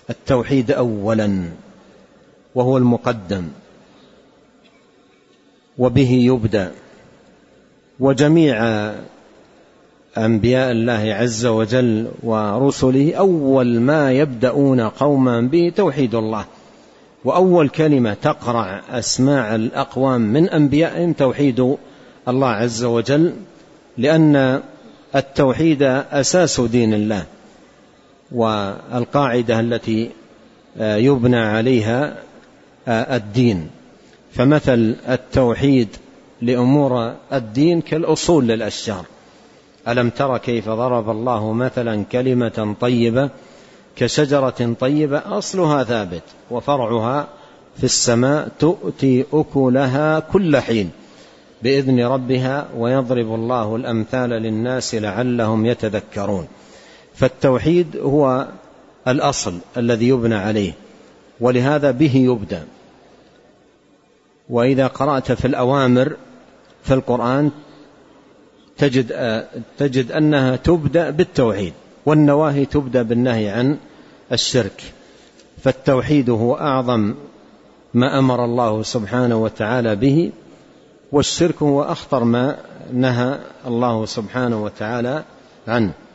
التوحيد أولا وهو المقدم وبه يبدأ. وجميع أنبياء الله عز وجل ورسله أول ما يبدأون قوما به توحيد الله، وأول كلمة تقرع أسماع الأقوام من أنبيائهم توحيد الله عز وجل، لأن التوحيد أساس دين الله والقاعدة التي يبنى عليها الدين. فمثل التوحيد لأمور الدين كالأصول للأشجار. ألم تر كيف ضرب الله مثلا كلمة طيبة كشجرة طيبة أصلها ثابت وفرعها في السماء تؤتي أكلها كل حين بإذن ربها ويضرب الله الأمثال للناس لعلهم يتذكرون. فالتوحيد هو الأصل الذي يبنى عليه، ولهذا به يبدأ. وإذا قرأت في الأوامر في القرآن تجد أنها تبدأ بالتوحيد، والنواهي تبدأ بالنهي عن الشرك. فالتوحيد هو أعظم ما أمر الله سبحانه وتعالى به، والشرك هو أخطر ما نهى الله سبحانه وتعالى عنه.